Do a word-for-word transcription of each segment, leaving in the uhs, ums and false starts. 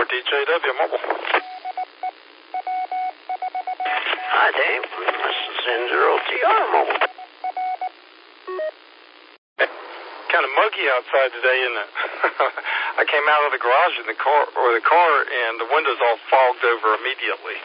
D J W Mobile. Hi, Dave. This is N zero T R Mobile. Kind of muggy outside today, isn't it? I came out of the garage in the car, or the car, and the windows all fogged over immediately.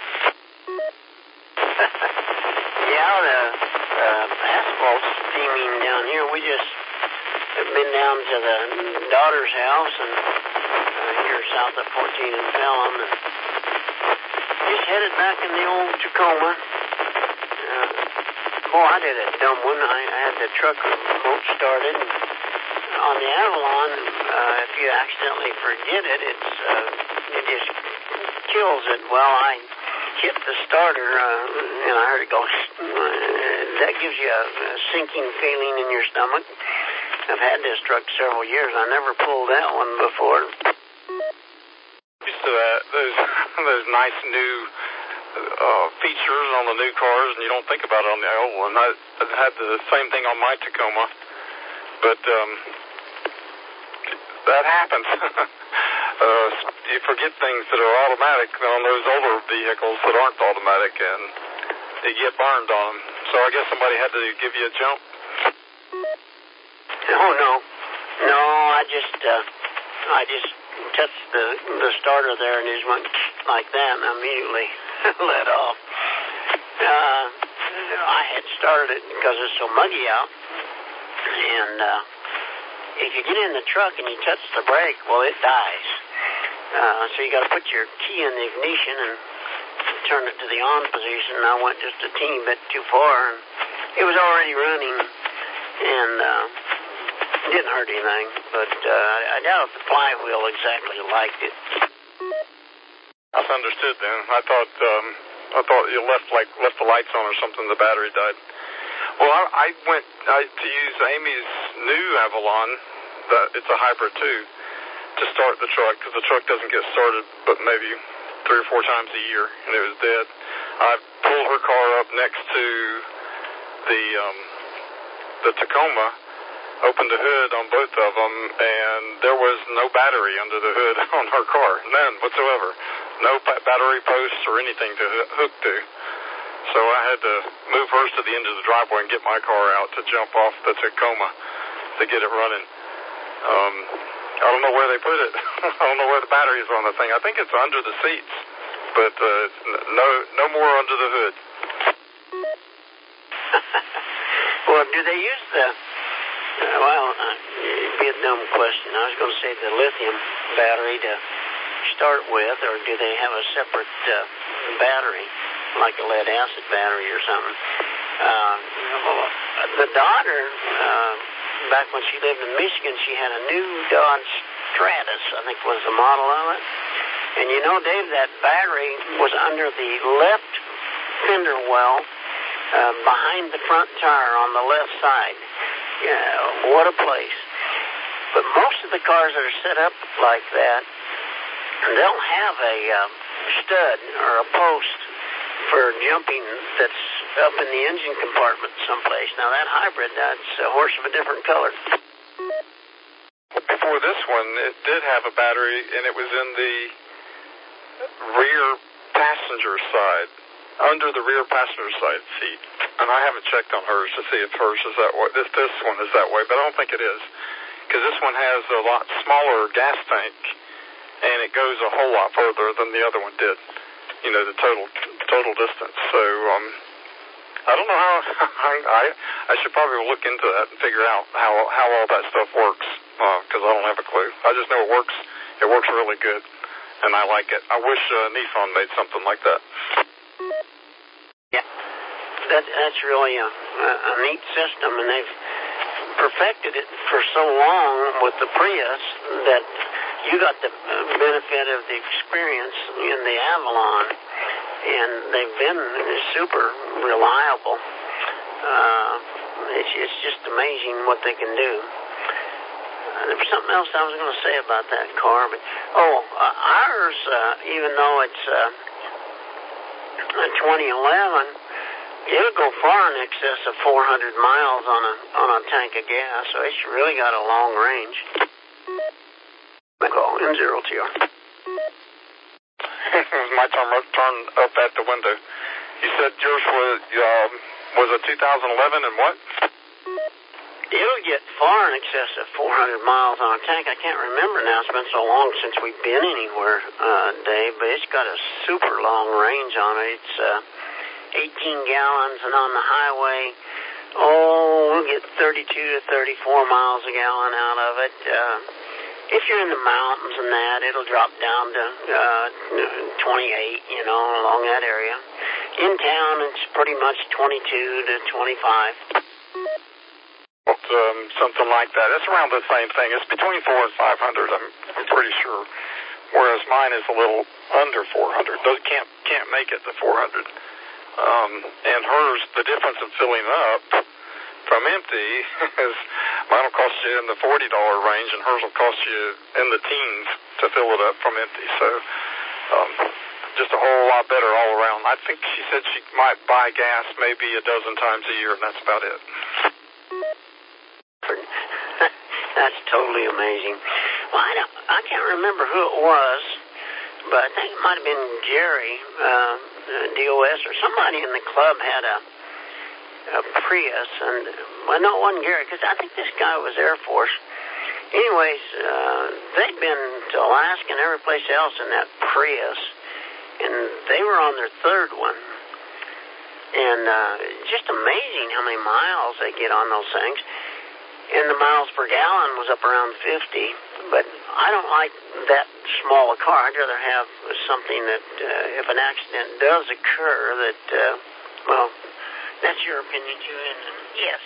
Yeah, the uh, asphalt's steaming down here. We just have been down to the daughter's house and uh, here south of fourteen and Pelham, and just headed back in the old Tacoma. Uh, boy, I did a dumb one. I, I had the truck remote started. And on the Avalon, uh, if you accidentally forget it, it's uh, it just kills it. Well, I hit the starter, uh, and I heard it go. That gives you a, a sinking feeling in your stomach. I've had this truck several years. I never pulled that one before. Used to that, those those nice new uh, features on the new cars, and you don't think about it on the old one. I, I had the same thing on my Tacoma, but um, that happens. uh, you forget things that are automatic on those older vehicles that aren't automatic, and you get burned on them. So I guess somebody had to give you a jump. Oh no, no! I just, uh, I just touched the the starter there, and it just went like that, and I immediately let off. Uh, I had started it because it's so muggy out, and uh, if you get in the truck and you touch the brake, well, it dies. Uh, so you got to put your key in the ignition and turn it to the on position. And I went just a teeny bit too far, and it was already running, and uh, it didn't hurt anything. But uh, I doubt if the flywheel exactly liked it. That's understood then. I thought um, I thought you left like left the lights on or something. The battery died. Well, I, I went I, to use Amy's new Avalon. That it's a hybrid too, to start the truck because the truck doesn't get started but maybe three or four times a year, and it was dead. I pulled her car up next to the um, the Tacoma, opened the hood on both of them, and there was no battery under the hood on her car, none whatsoever. No battery posts or anything to hook to. So I had to move hers to the end of the driveway and get my car out to jump off the Tacoma to get it running. Um, I don't know where they put it. I don't know where the battery is on the thing. I think it's under the seats, but uh, no, no more under the hood. Well, do they use the? Uh, well, uh, it'd be a dumb question. I was going to say the lithium battery to start with, or do they have a separate uh, battery, like a lead acid battery or something? Uh, the daughter, uh, back when she lived in Michigan, she had a new Dodge Stratus, I think was the model of it. And you know, Dave, that battery was under the left fender well, uh, behind the front tire on the left side. Yeah, what a place. But most of the cars that are set up like that, they'll have a uh, stud or a post for jumping that's up in the engine compartment someplace. Now, that hybrid, that's a horse of a different color. Before this one, it did have a battery, and it was in the rear passenger side, under the rear passenger side seat. And I haven't checked on hers to see if hers is that way. This, this one is that way, but I don't think it is. Because this one has a lot smaller gas tank, and it goes a whole lot further than the other one did. You know, the total total distance. So, um, I don't know how, I I should probably look into that and figure out how, how all that stuff works, because uh, I don't have a clue. I just know it works. It works really good, and I like it. I wish uh, Nissan made something like that. Yeah, that, that's really a, a neat system, and they've perfected it for so long with the Prius that you got the benefit of the experience in the Avalon, and they've been super reliable. Uh, it's, it's just amazing what they can do. Uh, there was something else I was going to say about that car, but oh, uh, ours, uh, even though it's uh, twenty eleven, it'll go far in excess of four hundred miles on a on a tank of gas, so it's really got a long range. Call N zero T R. lights on turn up at the window. You said yours was um, was a two thousand eleven and what? It'll get far in excess of four hundred miles on a tank. I can't remember now. It's been so long since we've been anywhere, uh, Dave, but it's got a super long range on it. It's uh, eighteen gallons, and on the highway, oh, we'll get thirty-two to thirty-four miles a gallon out of it. Uh, if you're in the mountains and that, it'll drop down to uh, twenty-eight, you know, along that area. In town, it's pretty much twenty-two to twenty-five. Um, something like that. It's around the same thing. It's between four and five hundred. I'm, I'm pretty sure. Whereas mine is a little under four hundred. Those can't can't make it to four hundred. Um, and hers, the difference in filling up from empty is mine will cost you in the forty dollar range, and hers will cost you in the teens to fill it up from empty. So, um, just a whole lot better all around. I think she said she might buy gas maybe a dozen times a year, and that's about it. That's totally amazing. Well, I, don't, I can't remember who it was, but I think it might have been Jerry, uh, D O S, or somebody in the club had a, a Prius, and, well, no, it wasn't Gary, because I think this guy was Air Force. Anyways, uh, they'd been to Alaska and every place else in that Prius, and they were on their third one. And uh, just amazing how many miles they get on those things. And the miles per gallon was up around fifty, but I don't like that small a car. I'd rather have something that, uh, if an accident does occur, that, uh, well, that's your opinion too, isn't it? Yes.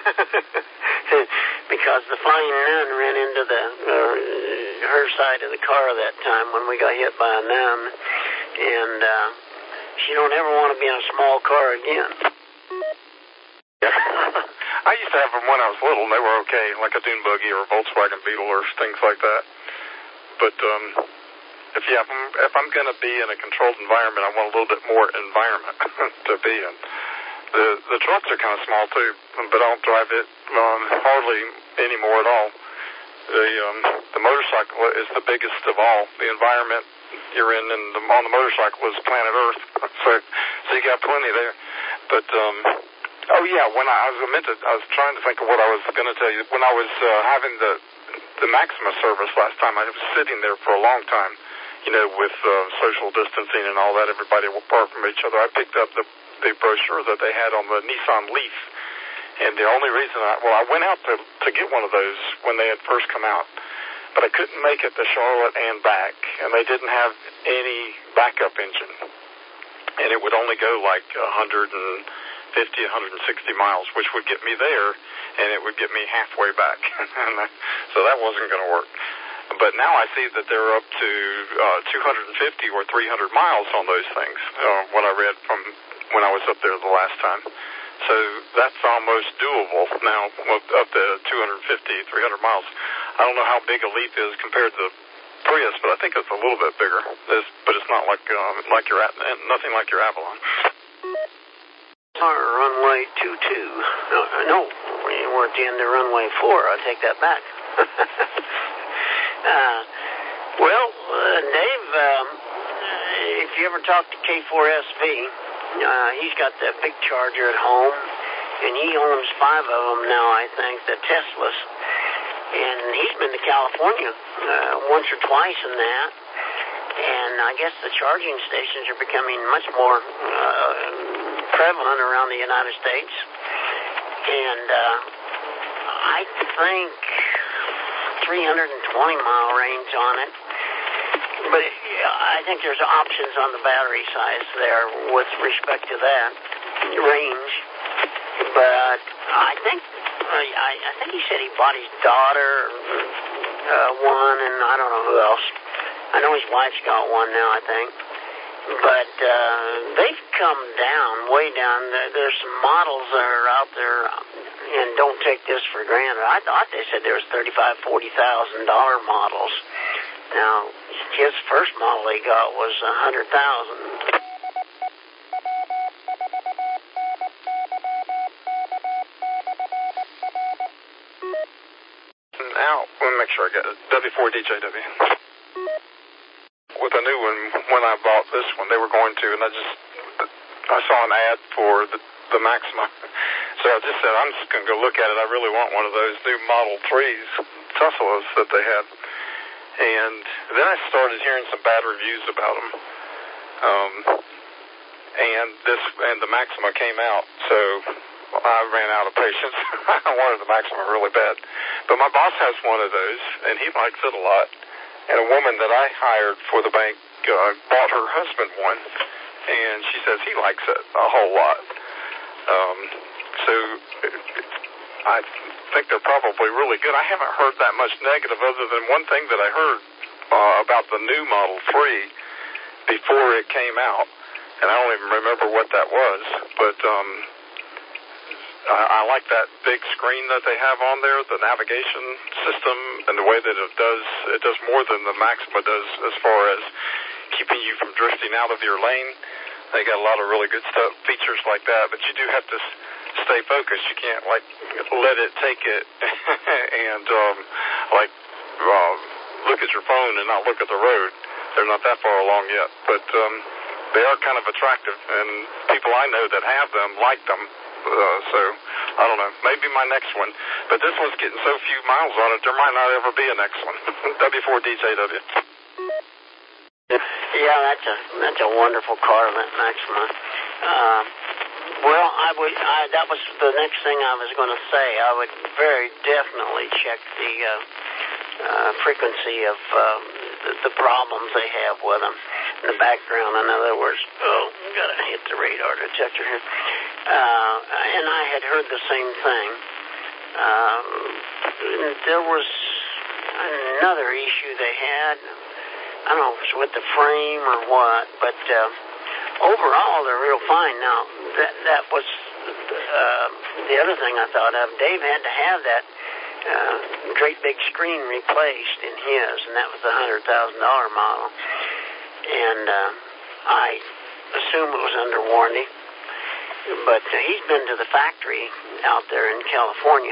Because the Flying Nun ran into the uh, her side of the car that time when we got hit by a nun, and uh, she don't ever want to be in a small car again. I used to have them when I was little, and they were okay, like a dune buggy or a Volkswagen Beetle or things like that. But um, if yeah, if I'm, if I'm going to be in a controlled environment, I want a little bit more environment to be in. The the trucks are kind of small too, but I don't drive it um, hardly anymore at all. The um, the motorcycle is the biggest of all. The environment you're in, and the, on the motorcycle is planet Earth, so so you got plenty there. But um, oh yeah, when I, I was meant to, I was trying to think of what I was going to tell you. When I was uh, having the the Maxima service last time, I was sitting there for a long time, you know, with uh, social distancing and all that. Everybody will apart from each other. I picked up the the brochure that they had on the Nissan Leaf, and the only reason I well, I went out to to get one of those when they had first come out, but I couldn't make it to Charlotte and back, and they didn't have any backup engine, and it would only go like one hundred fifty, one hundred sixty miles, which would get me there, and it would get me halfway back. So that wasn't going to work. But now I see that they're up to uh, two hundred fifty or three hundred miles on those things, uh, what I read from when I was up there the last time. So that's almost doable now, up to two hundred fifty, three hundred miles. I don't know how big a Leaf is compared to the Prius, but I think it's a little bit bigger. It's, but it's not like um, like your nothing like your Avalon. Our runway two two. No, no, we weren't the end of runway four. I take that back. uh, well, uh, Dave, um, if you ever talk to K four S V, uh, he's got that big Charger at home, and he owns five of them now, I think, the Teslas. And he's been to California uh, once or twice in that. And I guess the charging stations are becoming much more uh, prevalent around the United States. And uh, I think three hundred twenty mile range on it. But it, I think there's options on the battery size there with respect to that range. But I think I, I think he said he bought his daughter uh, one, and I don't know who else. I know his wife's got one now, I think. But uh, they've come down, way down. There's some models that are out there, and don't take this for granted. I thought they said there was thirty-five thousand dollars, forty thousand dollars models. Now, his first model he got was one hundred thousand dollars. Now, let me make sure I get it. W four D J W. with a new one when I bought this one. They were going to, and I just, I saw an ad for the, the Maxima. So I just said, I'm just going to go look at it. I really want one of those new Model threes, Teslas that they had. And then I started hearing some bad reviews about them. Um, and this, and the Maxima came out, so I ran out of patience. I wanted the Maxima really bad. But my boss has one of those, and he likes it a lot. And a woman that I hired for the bank uh, bought her husband one, and she says he likes it a whole lot. Um, so I think they're probably really good. I haven't heard that much negative other than one thing that I heard uh, about the new Model three before it came out, and I don't even remember what that was, but um, I, I like that big screen that they have on there, the navigation system, and the way that it does, it does more than the Maxima does as far as keeping you from drifting out of your lane. They got a lot of really good stuff, features like that, but you do have to stay focused. You can't, like, let it take it and, um, like, uh, look at your phone and not look at the road. They're not that far along yet, but um, they are kind of attractive, and people I know that have them like them. Uh, so, I don't know, maybe my next one. But this one's getting so few miles on it, there might not ever be a next one. W four D J W. Yeah, that's a that's a wonderful car, that Maxima. Uh, well, I would. I, that was the next thing I was going to say. I would very definitely check the uh, uh, frequency of um, the, the problems they have with them in the background. In other words, oh, gotta hit the radar detector here. Uh, and I had heard the same thing. Um, there was another issue they had. I don't know if it's with the frame or what, but uh, overall they're real fine. Now, that that was uh, the other thing I thought of. Dave had to have that uh, great big screen replaced in his, and that was the one hundred thousand dollars model. And uh, I assume it was under warranty. But uh, he's been to the factory out there in California.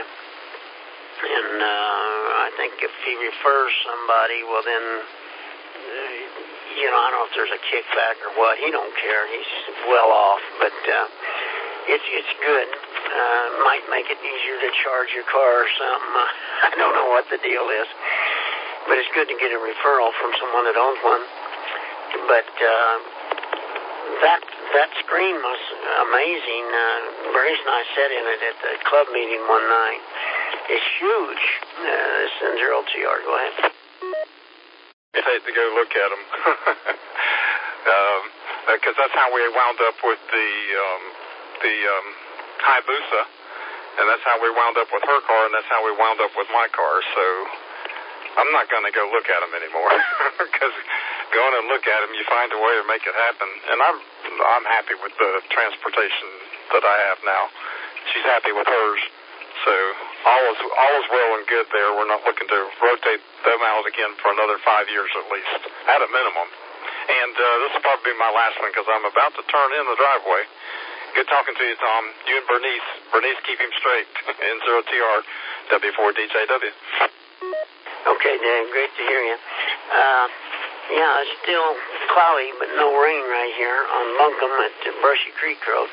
And uh, I think if he refers somebody, well then, uh, you know, I don't know if there's a kickback or what. He don't care. He's well off. But uh, it's it's good. Uh, might make it easier to charge your car or something. I don't know what the deal is. But it's good to get a referral from someone that owns one. But uh, that that screen was amazing. Uh, Bernice and I sat in it at the club meeting one night. It's huge. Uh, this is zero T R. Go ahead. I hate to go look at them. um, because that's how we wound up with the um, the um, Hayabusa, and that's how we wound up with her car, and that's how we wound up with my car. So I'm not going to go look at them anymore, because going and look at them, you find a way to make it happen. And I'm I'm happy with the transportation that I have now. She's happy with hers. So all is all is well and good there. We're not looking to rotate them out again for another five years at least, at a minimum. And uh, this will probably be my last one, because I'm about to turn in the driveway. Good talking to you, Tom. You and Bernice. Bernice, keep him straight. N zero T R, W four D J W. Okay, Dan. Great to hear you. Uh, yeah, it's still cloudy, but no rain right here on Buncombe at Brushy Creek Road.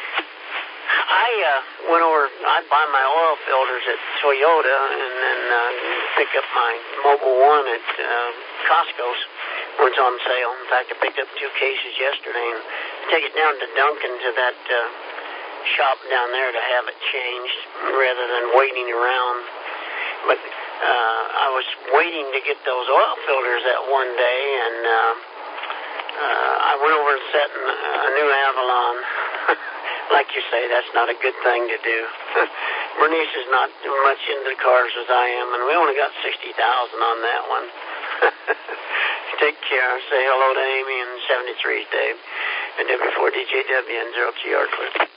I uh, went over, I buy my oil filters at Toyota and then uh, pick up my Mobil one at uh, Costco's when it's on sale. In fact, I picked up two cases yesterday and take it down to Duncan to that uh, shop down there to have it changed rather than waiting around. But uh, I was waiting to get those oil filters that one day, and uh, uh, I went over and sat in a new Avalon. Like you say, that's not a good thing to do. Bernice is not much into cars as I am, and we only got sixty thousand on that one. Take care. Say hello to Amy and seventy-three's Dave. And W four D J W and zero T R Clip.